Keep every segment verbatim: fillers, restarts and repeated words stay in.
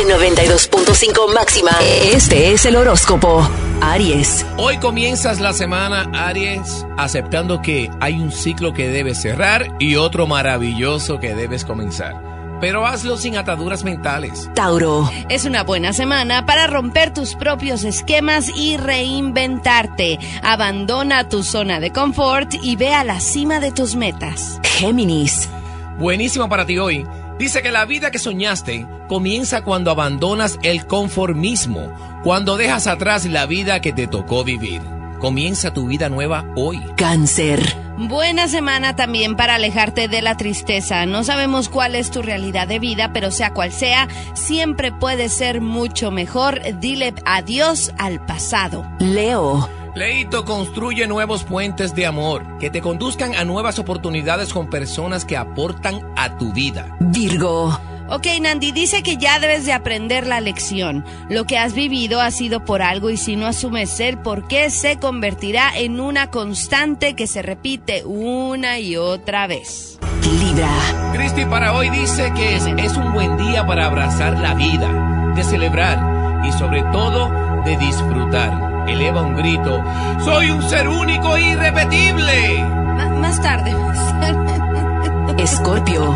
En noventa y dos punto cinco máxima, este es el horóscopo. Aries. Hoy comienzas la semana, Aries, aceptando que hay un ciclo que debes cerrar y otro maravilloso que debes comenzar. Pero hazlo sin ataduras mentales. Tauro. Es una buena semana para romper tus propios esquemas y reinventarte. Abandona tu zona de confort y ve a la cima de tus metas. Géminis. Buenísimo para ti hoy. Dice que la vida que soñaste comienza cuando abandonas el conformismo, cuando dejas atrás la vida que te tocó vivir. Comienza tu vida nueva hoy. Cáncer. Buena semana también para alejarte de la tristeza. No sabemos cuál es tu realidad de vida, pero sea cual sea, siempre puede ser mucho mejor. Dile adiós al pasado. Leo. Leito, construye nuevos puentes de amor que te conduzcan a nuevas oportunidades con personas que aportan a tu vida. Virgo. Ok, Nandi, dice que ya debes de aprender la lección. Lo que has vivido ha sido por algo y si no asumes el por qué, se convertirá en una constante que se repite una y otra vez. Libra. Cristi para hoy dice que es, es un buen día para abrazar la vida, de celebrar y sobre todo de disfrutar. Eleva un grito: ¡soy un ser único e irrepetible! M- más tarde, más tarde. Escorpio.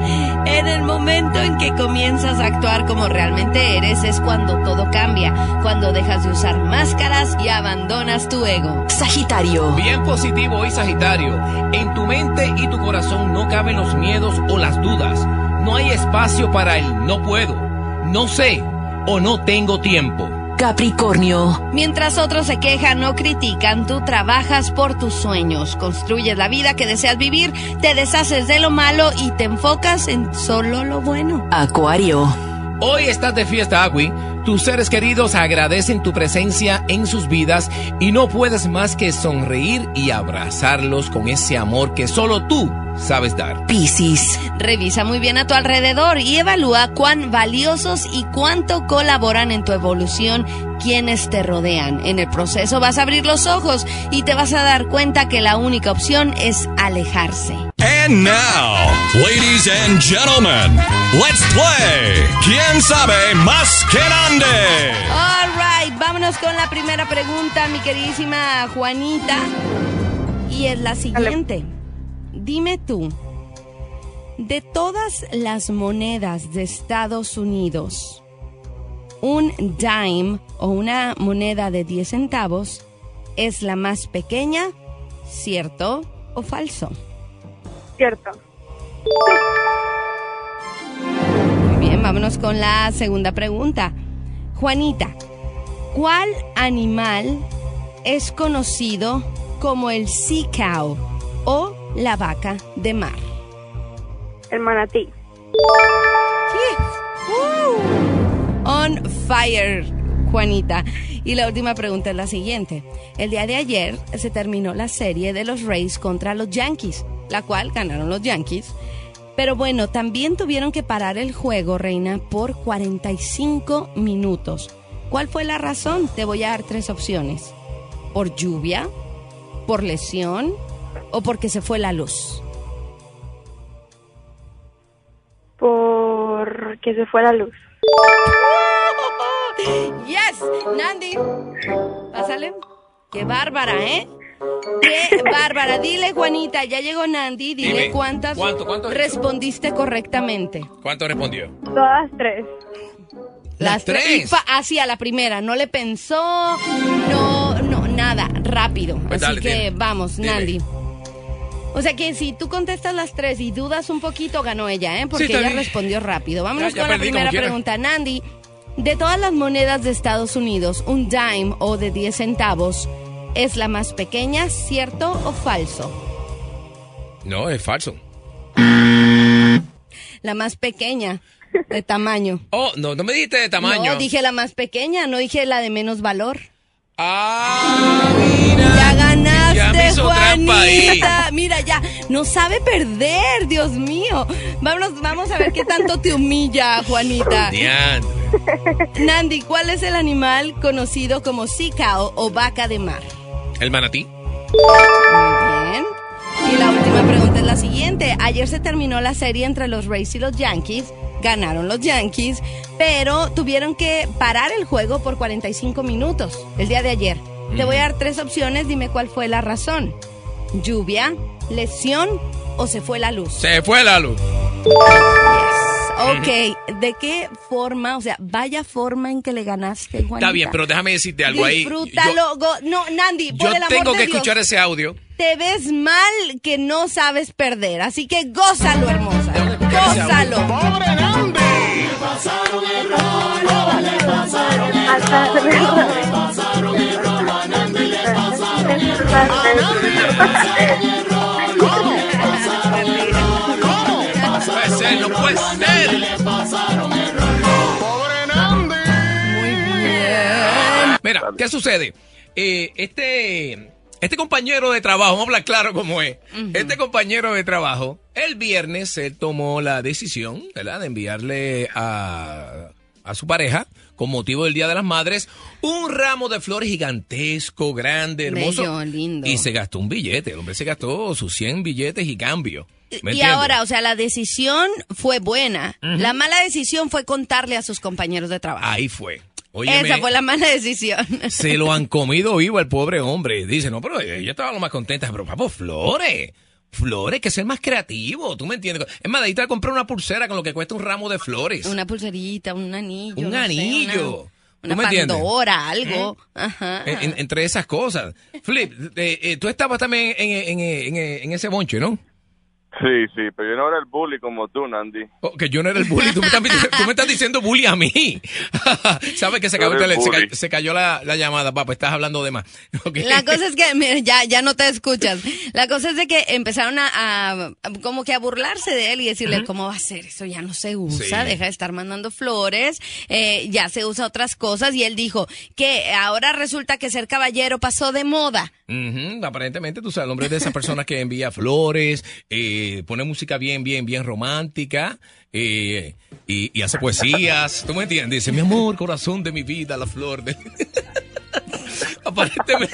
En el momento en que comienzas a actuar como realmente eres es cuando todo cambia, cuando dejas de usar máscaras y abandonas tu ego. Sagitario. Bien positivo hoy, Sagitario. En tu mente y tu corazón no caben los miedos o las dudas. No hay espacio para el no puedo, no sé o no tengo tiempo. Capricornio. Mientras otros se quejan o critican, tú trabajas por tus sueños, construyes la vida que deseas vivir, te deshaces de lo malo y te enfocas en solo lo bueno. Acuario. Hoy estás de fiesta, Agui. Tus seres queridos agradecen tu presencia en sus vidas y no puedes más que sonreír y abrazarlos con ese amor que solo tú sabes dar. Piscis. Revisa muy bien a tu alrededor y evalúa cuán valiosos y cuánto colaboran en tu evolución quienes te rodean. En el proceso vas a abrir los ojos y te vas a dar cuenta que la única opción es alejarse. And now, ladies and gentlemen, let's play ¿Quién sabe más que Nandi? All right, vámonos con la primera pregunta, mi queridísima Juanita. Y es la siguiente. Dime tú, de todas las monedas de Estados Unidos, un dime o una moneda de diez centavos es la más pequeña, ¿cierto o falso? Cierto. Muy bien, vámonos con la segunda pregunta. Juanita, ¿cuál animal es conocido como el sea cow o la vaca de mar? El manatí. Uh, on fire, Juanita. Y la última pregunta es la siguiente. El día de ayer se terminó la serie de los Rays contra los Yankees, la cual ganaron los Yankees. Pero bueno, también tuvieron que parar el juego, reina, por cuarenta y cinco minutos. ¿Cuál fue la razón? Te voy a dar tres opciones. ¿Por lluvia? ¿Por lesión? ¿O porque se fue la luz? Porque se fue la luz. Yes, Nandi. Pásale. Qué bárbara, ¿eh? Qué bárbara. Dile, Juanita, ya llegó Nandi. Dile Dime, cuántas ¿cuánto, cuánto? respondiste correctamente. ¿Cuánto respondió? Todas tres. Las tres. Así a la primera. No le pensó, no, no, nada. Rápido. Pues Así dale, que dime. vamos, Dime. Nandi. O sea que si tú contestas las tres y dudas un poquito, ganó ella, ¿eh? Porque Sí, está ella bien. respondió rápido. Vámonos Ya, ya con la perdí como primera quiera. pregunta. Nandi, de todas las monedas de Estados Unidos, un dime o de diez centavos es la más pequeña, ¿cierto o falso? No, es falso. La más pequeña de tamaño. Oh, no, no me dijiste de tamaño. No, dije la más pequeña, no dije la de menos valor. Ah, mira. Ya ganaste, Ya me hizo trampa ahí. Juanita. Mira, ya no sabe perder, Dios mío. Vámonos, vamos a ver qué tanto te humilla, Juanita. Diantre. Nandi, ¿cuál es el animal conocido como sea cow o vaca de mar? ¿El manatí? Muy bien. Y la última pregunta es la siguiente. Ayer se terminó la serie entre los Rays y los Yankees. ganaron los Yankees, pero tuvieron que parar el juego por cuarenta y cinco minutos el día de ayer. Mm. Te voy a dar tres opciones, dime cuál fue la razón. Lluvia, lesión o se fue la luz. Se fue la luz. Ok, ¿de qué forma? O sea, vaya forma en que le ganaste, Juanita. Está bien, pero déjame decirte algo ahí. Disfrútalo. Yo, no, Nandi, por yo el amor tengo de que Dios, escuchar ese audio. Te ves mal que no sabes perder, así que gózalo, hermosa. Gózalo. ¡Pobre Nandi! Le pasaron el rolo, le pasaron el Hasta rolo, le pasaron el rolo a Nandi, le pasaron el rolo a Nandi, le pasaron el rolo, le pasaron el rolo. No puede ser, no puede ser. Le pasaron el rolo. ¡Pobre Nandi! Muy bien. Mira, ¿qué sucede? Eh, este... Este compañero de trabajo, vamos a hablar claro cómo es. Uh-huh. Este compañero de trabajo, el viernes él tomó la decisión, ¿verdad?, de enviarle a, a su pareja, con motivo del Día de las Madres, un ramo de flores gigantesco, grande, hermoso. Bello, lindo. Y se gastó un billete. El hombre se gastó sus cien billetes y cambio. ¿Me y entiendes? ahora, o sea, la decisión fue buena. Uh-huh. La mala decisión fue contarle a sus compañeros de trabajo. Ahí fue. Óyeme, esa fue la mala decisión. Se lo han comido vivo el pobre hombre. Dice, no, pero ella estaba lo más contenta. Pero, papo, flores. Flores, que es el más creativo. ¿Tú me entiendes? Es más, de ahí te voy a comprar una pulsera con lo que cuesta un ramo de flores. Una pulserita, un anillo. Un no anillo. Sé, una una Pandora, algo. ¿Eh? Ajá. En, entre esas cosas. Flip, eh, eh, tú estabas también en, en, en, en, en ese bonche, ¿no? Sí, sí, pero yo no era el bully como tú, Nandi. Oh, que yo no era el bully, tú me estás, tú me estás diciendo bully a mí. ¿Sabes que se cayó, tele, se cayó, se cayó la, la llamada, papá? Estás hablando de más. Okay. La cosa es que, mira, ya, ya no te escuchas. La cosa es de que empezaron a, a como que a burlarse de él y decirle, uh-huh. ¿cómo va a ser? Eso ya no se usa, sí. Deja de estar mandando flores, eh, ya se usa otras cosas. Y él dijo que ahora resulta que ser caballero pasó de moda. Uh-huh. Aparentemente, tú sabes, el hombre es de esas personas que envía flores, eh, pone música bien, bien, bien romántica, eh, y, y hace poesías. ¿Tú me entiendes? Dice, mi amor, corazón de mi vida, la flor de... Aparentemente...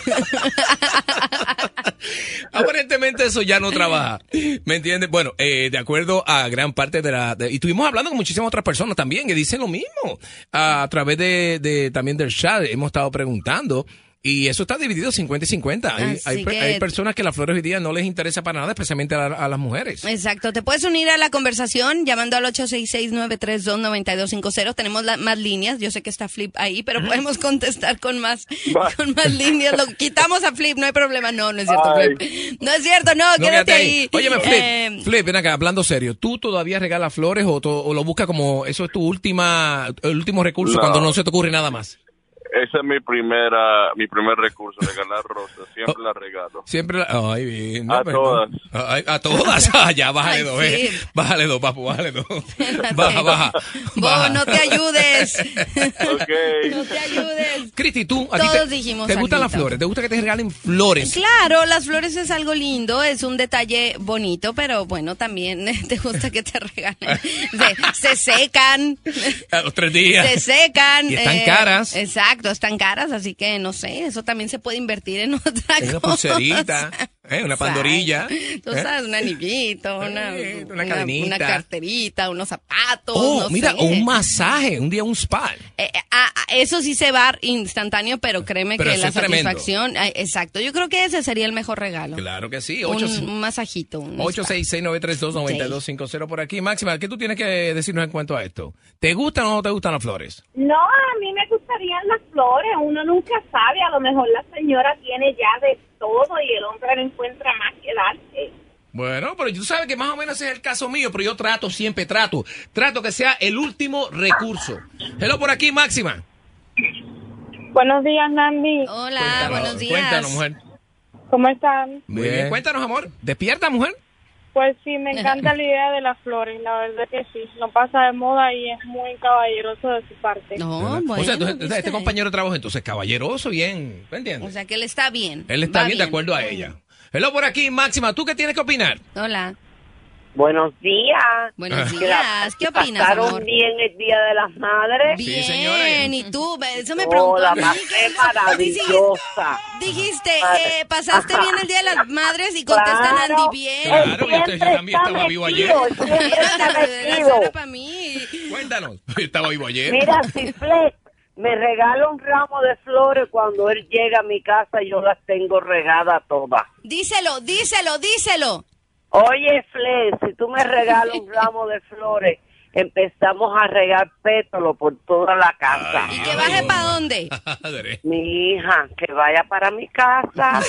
Aparentemente eso ya no trabaja. ¿Me entiendes? Bueno, eh, de acuerdo a gran parte de la... De, y estuvimos hablando con muchísimas otras personas también que dicen lo mismo. A, a través de, de también del chat hemos estado preguntando. Y eso está dividido cincuenta y cincuenta. Hay, hay, que... hay personas que las flores hoy día no les interesa para nada, especialmente a, a las mujeres. Exacto. Te puedes unir a la conversación llamando al ocho seis seis, nueve tres dos, nueve dos cinco cero. Tenemos la, más líneas. Yo sé que está Flip ahí, pero podemos contestar con más con más líneas. Lo quitamos a Flip, no hay problema. No, no es cierto, Ay. Flip. No es cierto, no, no quédate ahí. ahí. Óyeme, Flip, eh... Flip, ven acá, hablando serio. ¿Tú todavía regalas flores o, to, o lo buscas como eso es tu última, el último recurso no. cuando no se te ocurre nada más? Ese es mi primera, mi primer recurso, regalar rosas. Siempre oh, la regalo. Siempre la... Ay, bien. No, a pero, todas. No. Ay, a todas. Ya, bájale Ay, dos, sí. eh. Bájale dos, papu, bájale dos. Baja, baja. Vos no te ayudes. Ok. No te ayudes. Cristi, tú, a Todos ti te, dijimos ¿te gustan alguito. las flores? ¿Te gusta que te regalen flores? Claro, las flores es algo lindo, es un detalle bonito, pero bueno, también te gusta que te regalen. Se, se secan. A los tres días. Se secan. Y están eh, caras. Exacto, están caras, así que no sé, eso también se puede invertir en otra cosa. Una pulserita, eh, una pandorilla. Tú ¿eh? sabes, un anillito, una, eh, una, una cadenita. Una carterita, unos zapatos, Oh, no mira, sé. o un masaje, un día un spa. Eh, ah, eso sí se va instantáneo, pero créeme pero que la es tremendo. satisfacción, eh, exacto, yo creo que ese sería el mejor regalo. Claro que sí. Un, un masajito. Un ocho seis seis, nueve tres dos, nueve dos cinco cero por aquí. Máxima, ¿qué tú tienes que decirnos en cuanto a esto? ¿Te gustan o no te gustan las flores? No, a mí me gustarían las flores. Uno nunca sabe. A lo mejor la señora tiene ya de todo y el hombre no encuentra más que darse. Bueno, pero tú sabes que más o menos ese es el caso mío, pero yo trato, siempre trato. Trato que sea el último recurso. Hello por aquí, Máxima. Buenos días, Nandi. Hola, Cuéntanos, buenos días. Cuéntanos, mujer. ¿Cómo están? Muy bien. bien. Cuéntanos, amor. ¿Despierta, mujer? Pues sí, me encanta la idea de las flores, la verdad que sí. No pasa de moda y es muy caballeroso de su parte. No, bueno. O sea, entonces, este compañero de trabajo, entonces, caballeroso, bien, ¿me entiendes? O sea, que él está bien. Él está bien, bien de acuerdo a ella. Hello por aquí, Máxima, ¿tú qué tienes que opinar? Hola. Buenos días. Buenos días. ¿Qué opinas, ¿Pasaron amor? bien el Día de las Madres? Bien, Sí, señora. ¿y tú? Eso me Oh, preguntó. la a mí. pasé maravillosa. Dijiste, eh, pasaste bien el Día de las Madres y contestan Claro. Andy bien. Claro, y usted Siempre también está estaba vivo ayer. metido, siempre está Eso metido. era para mí. Cuéntanos. Estaba vivo ayer. Mira, si Flex me regala un ramo de flores cuando él llega a mi casa, yo las tengo regadas todas. Díselo, díselo, díselo. Oye, Flex, si tú me regalas un ramo de flores, empezamos a regar pétalos por toda la casa. ¿Y que baje para dónde? Mi hija, que vaya para mi casa.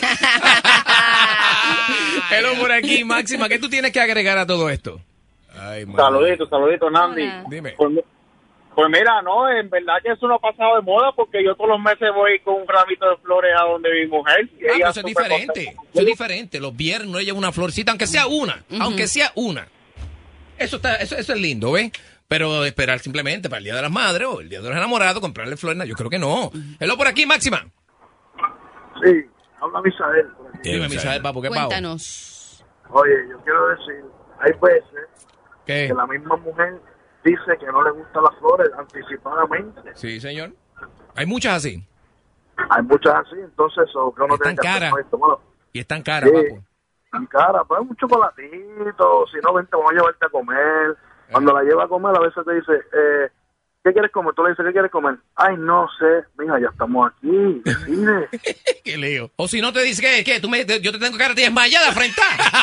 Hello por aquí, Máxima. ¿Qué tú tienes que agregar a todo esto? Ay, saludito, saludito, Nandi. Hola. Dime. Pues, pues mira, no, en verdad que eso no ha pasado de moda porque yo todos los meses voy con un ramito de flores a donde mi mujer. Y Ah, ella pero eso es súper diferente. contenta. Eso es diferente. Los viernes no lleva una florcita, aunque sea una. Ujú. Aunque sea una. Eso está, eso, eso es lindo, ¿ves? Pero esperar simplemente para el Día de las Madres o el Día de los Enamorados, comprarle flores, yo creo que no. Hello por aquí, Máxima. Sí, habla Misael. por aquí. Dime, Misael, papo, ¿qué pavo? Cuéntanos. Oye, yo quiero decir, hay veces ¿Qué? que la misma mujer dice que no le gustan las flores anticipadamente. Sí, señor. Hay muchas así. Hay muchas así, entonces eso que uno Están tiene que hacer caras. con esto. Bueno, Y están caras, sí, papo. tan cara, pues un chocolatito, si no, vente, vamos a llevarte a comer. Cuando la lleva a comer, a veces te dice, eh, ¿qué quieres comer? Tú le dices, ¿qué quieres comer? Ay, no sé, mija, ya estamos aquí, decide. Qué lío. O si no te dice que, que tú me, yo te tengo cara de desmayada frente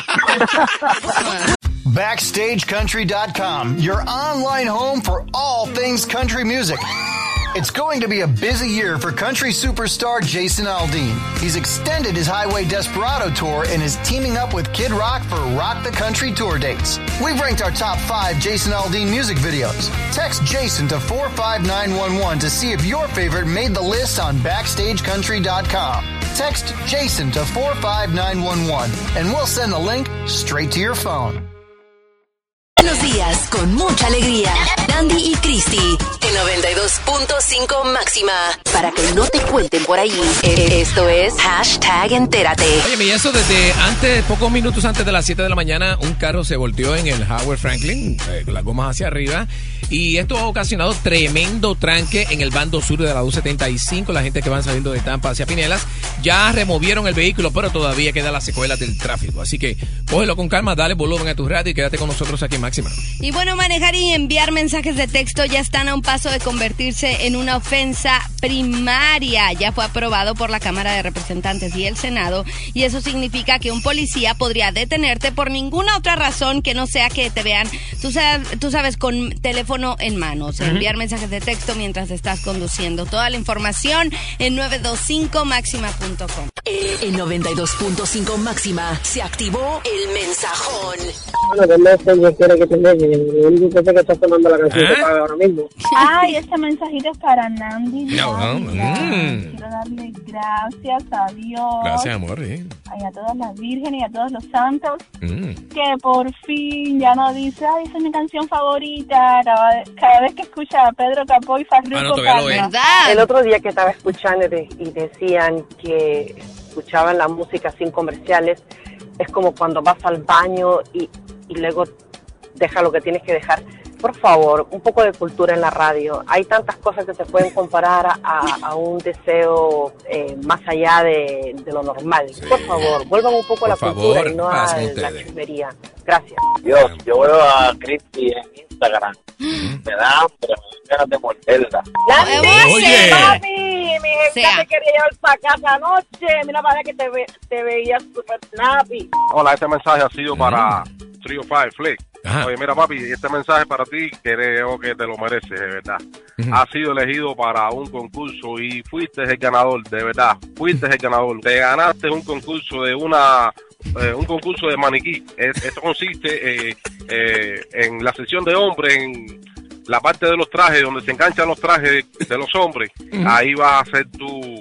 Backstage Country dot com, your online home for all things country music. It's going to be a busy year for country superstar Jason Aldean. He's extended his Highway Desperado tour and is teaming up with Kid Rock for Rock the Country tour dates. We've ranked our top five Jason Aldean music videos. Text Jason to four five nine one one to see if your favorite made the list on Backstage Country dot com. Text Jason to four five nine one one and we'll send the link straight to your phone. Buenos días, con mucha alegría. Nandi y Cristi, en noventa y dos punto cinco máxima. Para que no te cuenten por ahí. Esto es Hashtag Entérate. Oye, y eso desde antes, pocos minutos antes de las siete de la mañana, un carro se volteó en el Howard Franklin, eh, las gomas hacia arriba, y esto ha ocasionado tremendo tranque en el bando sur de la dos setenta y cinco. La gente que van saliendo de Tampa hacia Pinellas ya removieron el vehículo, pero todavía queda la secuela del tráfico. Así que cógelo con calma, dale volumen a tu radio y quédate con nosotros aquí en Máxima. Y bueno, manejar y enviar mensajes de texto ya están a un paso de convertirse en una ofensa primaria. Ya fue aprobado por la Cámara de Representantes y el Senado, y eso significa que un policía podría detenerte por ninguna otra razón que no sea que te vean, tú sabes, tú sabes con teléfono en mano, o sea, uh-huh. enviar mensajes de texto mientras estás conduciendo. Toda la información en novecientos veinticinco máxima punto com. En noventa y dos punto cinco máxima se activó el mensajón. Bueno, que no sé, yo quiero que te enseñe. Lo único que sé que está sonando la canción ¿Eh? que paga ahora mismo. Ay, este mensajito es para Nandi. No, Nandi. mm. Quiero darle gracias a Dios. Gracias, amor. ¿eh? Ay, a todas las vírgenes y a todos los santos. Mm. Que por fin ya no dice, ay, esa es mi canción favorita. Cada, cada vez que escucha a Pedro Capó y Farruko. Ah, no, todavía lo es. ¿Verdad? El otro día que estaba escuchando y decían que escuchaban la música sin comerciales, es como cuando vas al baño y, y luego deja lo que tienes que dejar. Por favor, un poco de cultura en la radio. Hay tantas cosas que se pueden comparar a, a, a un deseo eh, más allá de, de lo normal. Sí. Por favor, vuelvan un poco a la Por cultura favor, y no a ustedes. la chismería. Gracias. Dios, yo veo a Cristi en Instagram. Me da hambre, me dan ganas de morderla. ¡Nandi! Oye. ¡Papi! Mi gente Sea. te quería llevar para casa anoche. Mira, para que te, ve, te veías súper snappy. Hola, este mensaje ha sido para three oh five Flick. Ajá. Oye, mira, papi, este mensaje para ti, creo que te lo mereces, de verdad. Ujú. Has sido elegido para un concurso y fuiste el ganador, de verdad. Fuiste el ganador. Te ganaste un concurso de una... Eh, un concurso de maniquí. Es, esto consiste eh, eh, en la sección de hombres, en la parte de los trajes, donde se enganchan los trajes de, de los hombres. Uh-huh. Ahí vas a hacer tu,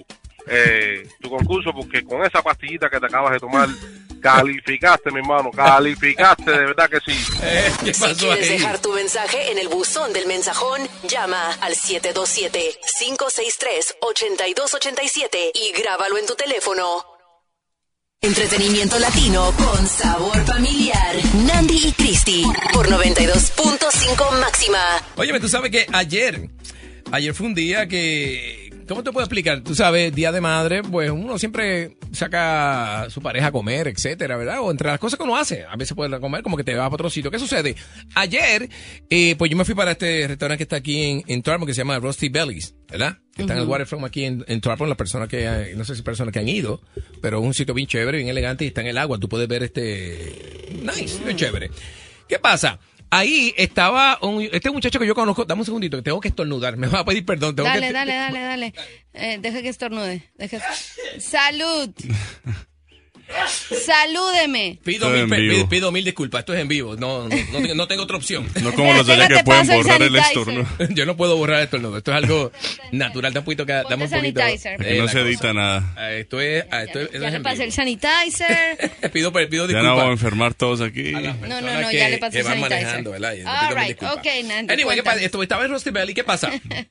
eh, tu concurso, porque con esa pastillita que te acabas de tomar, calificaste, mi hermano, calificaste, de verdad que sí. Eh, ¿qué Si pasó quieres ahí? dejar tu mensaje en el buzón del mensajón, llama al siete dos siete, cinco seis tres, ocho dos ocho siete y grábalo en tu teléfono. Entretenimiento latino con sabor familiar. Nandi y Cristi por noventa y dos punto cinco máxima. Óyeme, tú sabes que ayer, ayer fue un día que, ¿cómo te puedo explicar? Tú sabes, Día de Madre, pues uno siempre saca a su pareja a comer, etcétera, ¿verdad? O entre las cosas que uno hace, a veces puede comer como que te va para otro sitio. ¿Qué sucede? Ayer, eh, pues yo me fui para este restaurante que está aquí en, en Tarpon, que se llama Rusty Bellies, ¿verdad? Que está uh-huh. en el waterfront aquí en, en Tarpon, las personas que, no sé si personas que han ido, pero es un sitio bien chévere, bien elegante y está en el agua. Tú puedes ver este, nice, bien chévere. ¿Qué pasa? Ahí estaba un, este muchacho que yo conozco. Dame un segundito, que tengo que estornudar. Me va a pedir perdón. Tengo dale, que, dale, dale, dale, dale. Eh, deja que estornude. Deja... ¡Salud! ¡Salúdeme! Pido mil, pido, pido mil disculpas. Esto es en vivo. No, no, no, tengo, no tengo otra opción. No como los de allá que pueden borrar el, el estornudo. Yo no puedo borrar el estornudo. Esto es algo natural. Dame un poquito. Que, dame un poquito eh, que no se edita nada. Esto es. Esto es ya, ya le pasé el sanitizer. pido, pido disculpas. Ya no vamos a enfermar todos aquí. No, no, no. Ya le pasé el sanitizer. All right. Okay, Nandy. Anyway, ¿qué pasa? Esto, estaba en Rusty Belly. ¿Qué pasa?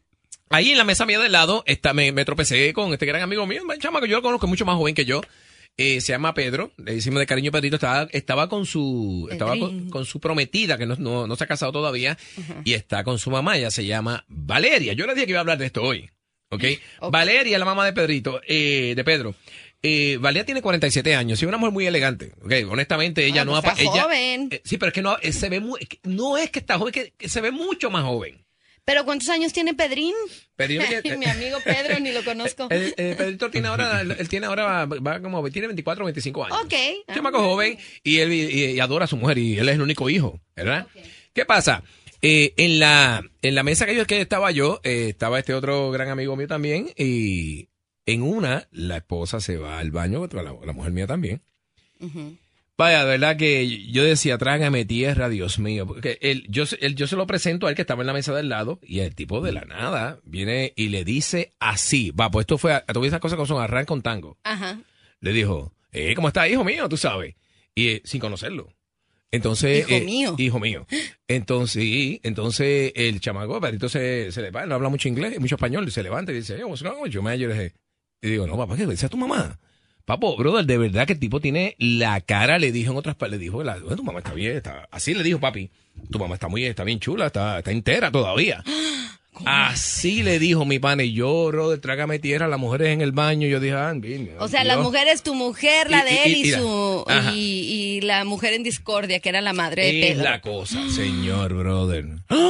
Ahí en la mesa mía del lado está, me, me tropecé con este gran amigo mío, un chama que yo lo conozco, mucho más joven que yo. Eh, se llama Pedro, le decimos de cariño Pedrito, estaba, estaba con su estaba con, con su prometida, que no, no, no se ha casado todavía, uh-huh. y está con su mamá, ella se llama Valeria. Yo le dije que iba a hablar de esto hoy, ¿ok? okay. Valeria, la mamá de Pedrito, eh, de Pedro. Eh, Valeria tiene cuarenta y siete años, y es una mujer muy elegante, ¿ok? Honestamente, ella ah, no... Pues está ella, joven. Eh, sí, pero es que no, eh, se ve muy, no es que está joven, que, que se ve mucho más joven. ¿Pero cuántos años tiene Pedrín? Pedrín que, mi amigo Pedro, ni lo conozco. El, el Pedrito tiene ahora, él tiene ahora, va, va como, tiene veinticuatro o veinticinco años. Ok. Chamaco joven, y él y, y adora a su mujer, y él es el único hijo, ¿verdad? Okay. ¿Qué pasa? Eh, en la en la mesa que yo que estaba yo, eh, estaba este otro gran amigo mío también, y en una, la esposa se va al baño, la, la mujer mía también. Uh-huh. Vaya, de verdad que yo decía, trágame tierra, Dios mío. Porque él, yo, él, yo se lo presento a él que estaba en la mesa del lado y el tipo de la nada viene y le dice así. Va, pues esto fue, a todas esas cosas que son arranca con tango. Ajá. Le dijo, eh, ¿cómo está, hijo mío? Tú sabes. Y eh, sin conocerlo. Entonces, hijo eh, mío. Hijo mío. Entonces, sí, entonces el chamaco, Pedrito se, se levanta, no habla mucho inglés, mucho español, se levanta y dice, yo, yo me yo le dije, y digo, no, papá, ¿qué dice tu mamá? Papo, brother, de verdad que el tipo tiene la cara, le dijo en otras palabras, le dijo, la, tu mamá está bien, está, así le dijo papi, tu mamá está muy, está bien chula, está, está entera todavía. ¿Cómo? Así le dijo mi pana, y yo, brother, trágame tierra, las mujeres en el baño, yo dije, ah, bien. O sea, la mujer es tu mujer, la y, de y, él y, y, su, la, y, y la mujer en discordia, que era la madre de es Pedro. Es la cosa, señor, brother.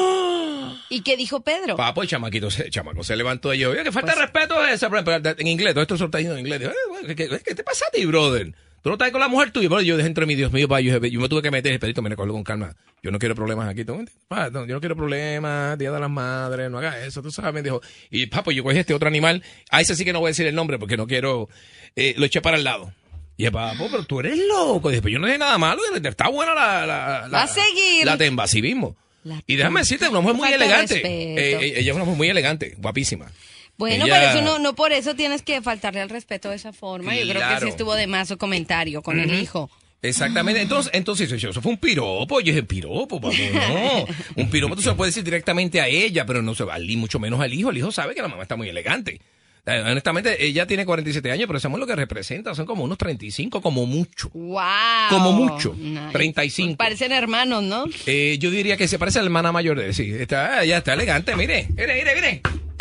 ¿Y qué dijo Pedro? Papo, el chamaquito, el chamaco se levantó y yo, oye, que falta pues, de respeto es esa, en inglés, todo esto se está diciendo en inglés. Digo, ¿qué, qué, ¿Qué te pasa a ti, brother? Tú no estás con la mujer tuya, brother. Yo dije entre mi Dios mío, pa, yo, yo me tuve que meter, el Pedrito, me recuerdo con calma. Yo no quiero problemas aquí, ¿tú? Pa, no, yo no quiero problemas, Día de las Madres, no hagas eso, tú sabes, me dijo. Y papo, yo cogí este otro animal, a ese sí que no voy a decir el nombre porque no quiero, eh, lo eché para el lado. Y el papo, pero tú eres loco. Dije, pero yo no dije nada malo, está buena la, la, la, Va a seguir. La temba, así mismo. La y déjame decirte, una mujer muy elegante. Eh, ella es una mujer muy elegante, guapísima. Bueno, ella... pero eso no, no por eso tienes que faltarle al respeto de esa forma. Claro. Yo creo que sí estuvo de más su comentario con uh-huh. el hijo. Exactamente. Entonces, entonces eso fue un piropo. Yo dije, piropo, papo, no. Un piropo tú se lo puedes decir directamente a ella, pero no se va, mucho menos al hijo. El hijo sabe que la mamá está muy elegante. Honestamente, ella tiene cuarenta y siete años, pero sabemos lo que representa. Son como unos treinta y cinco, como mucho. ¡Wow! Como mucho. Nice. treinta y cinco. Parecen hermanos, ¿no? Eh, yo diría que se parece a la hermana mayor de él. Sí, está, ya está elegante. Mire, mire, mire, mire.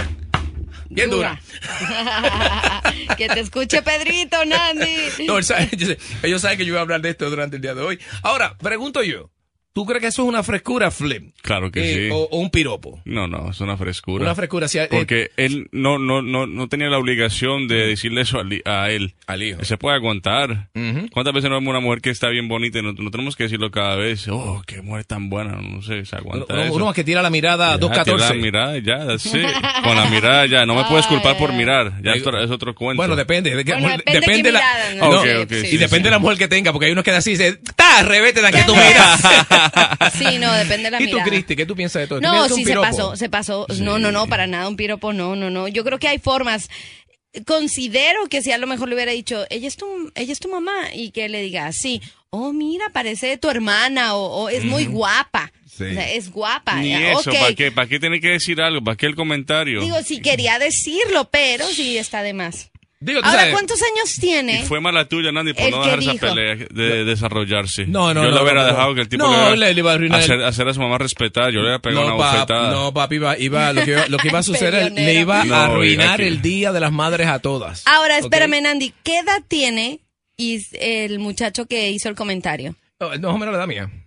Bien dura. dura. Que te escuche Pedrito, Nandy. No, él sabe, ellos saben que yo voy a hablar de esto durante el día de hoy. Ahora, pregunto yo. ¿Tú crees que eso es una frescura, Flip? Claro que eh, sí. O, o un piropo. No, no, es una frescura. Una frescura, sí. Porque eh, él no, no, no, no tenía la obligación de decirle eso al, a él. Al hijo. Él se puede aguantar. Uh-huh. ¿Cuántas veces no vemos una mujer que está bien bonita y no, no tenemos que decirlo cada vez? Oh, qué mujer tan buena. No sé, se aguanta uno, eso. Uno que tira la mirada a dos catorce. La mirada, ya, sí. Con la mirada ya. No me puedes culpar por mirar. Ya esto es otro cuento. Bueno, depende. De que, bueno, mujer, depende, depende de la, mirada, ¿no? no, okay, okay, y sí, depende sí. de la mujer que tenga, porque hay unos que así dice, ¡ta! Revete de que tú miras. Sí, no, depende de la ¿Y tú, mirada. Cristi, qué tú piensas de todo? No, sí, se pasó, se pasó. Sí. No, no, no, para nada un piropo, no, no, no. Yo creo que hay formas. Considero que si a lo mejor le hubiera dicho, ella es tu, ella es tu mamá, y que le diga así, oh, mira, parece tu hermana, o, o es mm. muy guapa. Sí. O sea, es guapa. Ni ya, eso, okay. ¿para qué? ¿Para qué tiene que decir algo? ¿Para qué el comentario? Digo, sí quería decirlo, pero sí está de más. Digo, tú Ahora, sabes, ¿cuántos años tiene? Y fue mala tuya, Nandy, por El no que dejar esa dijo. pelea de desarrollarse. No, no, Yo no, le hubiera no, dejado no. que el tipo No, le, le- le iba a arruinar hacer, el- hacer a su mamá respetar. Yo le iba a pegar no, una pap- bofetada. no, papi, iba, iba, lo, que iba, lo que iba a suceder, le iba No, a arruinar hija, el Día de las Madres a todas. Ahora, ¿Ok? espérame, Nandy, ¿qué edad tiene Is- el muchacho que hizo el comentario? No, más o menos la edad mía.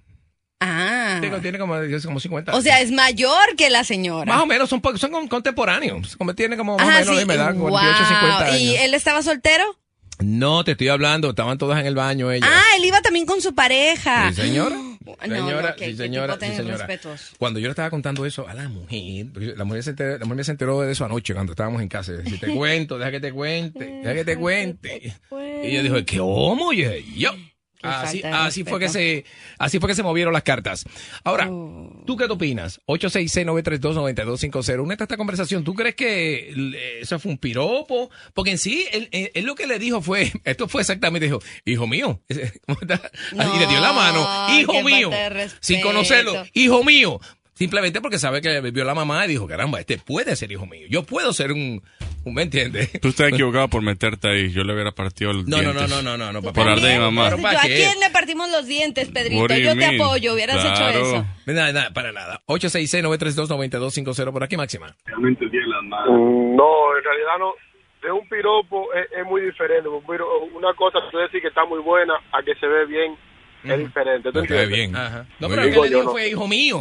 Ah. Tiene, tiene como, como cincuenta. O sea, es mayor que la señora. Más o menos, son, po- son con- contemporáneos. Como tiene como más o Ajá, menos la sí. misma edad, Wow. cuarenta y ocho, cincuenta años. ¿Y él estaba soltero? No, te estoy hablando, estaban todas en el baño ellas. Ah, él iba también con su pareja. Sí, señora. No, Señora, no, que- sí, que señora, tipo sí, tan señora. irrespetuoso. Cuando yo le estaba contando eso a la mujer, porque la mujer se enteró, la mujer se enteró de eso anoche cuando estábamos en casa. Si te cuento, deja que te cuente, deja que te cuente. Y ella dijo, ¿qué homo? Y yo dije, yo. Así, falta de así fue que respeto. se, así fue que se movieron las cartas. Ahora, ¿tú qué te opinas? ocho seis seis, nueve tres dos, nueve dos cinco cero. Únete a esta conversación. ¿Tú crees que eh, eso fue un piropo? Porque en sí, él, él- él lo que le dijo fue, esto fue exactamente, dijo, hijo mío. ¿Cómo está? y le dio la mano, hijo qué mío. falta de Sin respeto. conocerlo, hijo mío. Simplemente porque sabe que vio la mamá y dijo, caramba, este puede ser hijo mío. Yo puedo ser un, un ¿me entiendes? Tú estás equivocado por meterte ahí. Yo le hubiera partido los No, no, dientes. no, no, no, no, papá. Por hablar de mi mamá. Pero Yo, ¿para ¿a qué? quién le partimos los dientes, Pedrito? What do you Yo te mean? apoyo, hubieras hecho Claro. eso. Nada, nada, para nada. ocho seis seis, nueve tres dos, nueve dos cinco cero por aquí, Máxima. Realmente el día de las madres. No, en realidad no. De un piropo es, es muy diferente. Un piro- una cosa tú decir que está muy buena a que se ve bien es diferente. ¿Tú Me cae entiendes? bien. Ajá. No, Muy pero bien. el que le Digo dijo yo, no. fue hijo mío.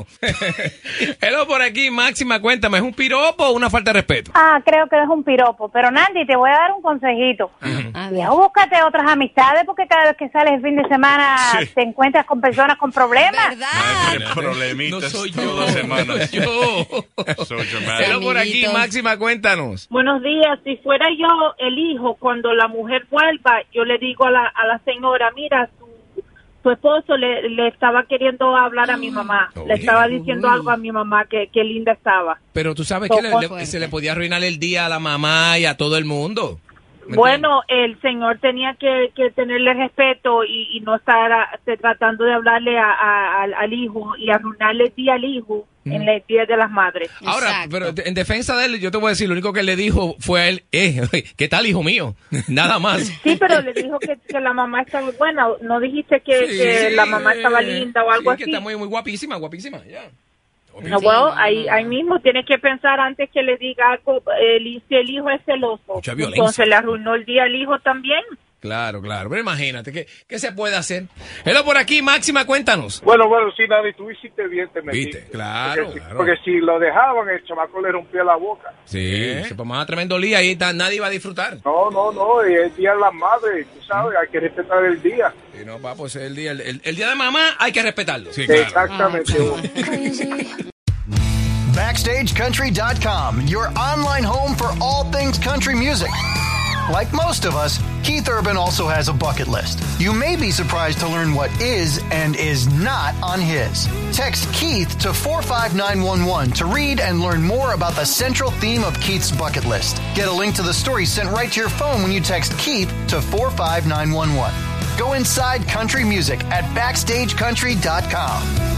Hello por aquí, Máxima, cuéntame, ¿es un piropo o una falta de respeto? Ah, creo que es un piropo. Pero Nandy, te voy a dar un consejito. Ya búscate otras amistades porque cada vez que sales el fin de semana Sí. te encuentras con personas con problemas. Qué problemitas No soy todas yo. las semanas. Yo. So dramatic. Hello por aquí, Amiguitos. Máxima, cuéntanos. Buenos días. Si fuera yo el hijo, cuando la mujer vuelva, yo le digo a la, a la señora, mira, tu, tu esposo le, le estaba queriendo hablar a mi mamá. Le estaba diciendo algo a mi mamá, que, que linda estaba. Pero tú sabes que le- le- se le podía arruinar el día a la mamá y a todo el mundo. ¿Me Bueno, el señor tenía que, que tenerle respeto y, y no estar a- este, tratando de hablarle a- a- al, al hijo y arruinarle el día al hijo en el Día de las Madres. Ahora, pero en defensa de él, yo te voy a decir, lo único que le dijo fue a él, eh, ¿qué tal, hijo mío? Nada más. Sí, pero le dijo que, que la mamá estaba buena. ¿No dijiste que, Sí, que la mamá estaba eh, linda o algo sí, que así? está muy, muy guapísima, guapísima, ya. No, bueno, ahí, ahí mismo tienes que pensar antes que le diga algo, el, si el hijo es celoso. Mucha violencia. Entonces le arruinó el día al hijo también. Claro, claro, pero imagínate, ¿qué, qué se puede hacer? Hello por aquí, Máxima, cuéntanos. Bueno, bueno, sí, Nandy, tú hiciste bien, te metiste. Viste, claro, porque, claro. porque si lo dejaban, el chamaco le rompía la boca. Sí, se formaba tremendo lío y ta- nadie iba a disfrutar. No, no, no, y el día de las madres, tú sabes, hay que respetar el día. Sí, no, papo, ese es el día, el, el- el día de mamá hay que respetarlo. Sí, claro. Exactamente. Backstage Country dot com, your online home for all things country music. Like most of us, Keith Urban also has a bucket list. You may be surprised to learn what is and is not on his. Text Keith to four five nine one one to read and learn more about the central theme of Keith's bucket list. Get a link to the story sent right to your phone when you text Keith to four five nine one one. Go inside country music at Backstage Country dot com.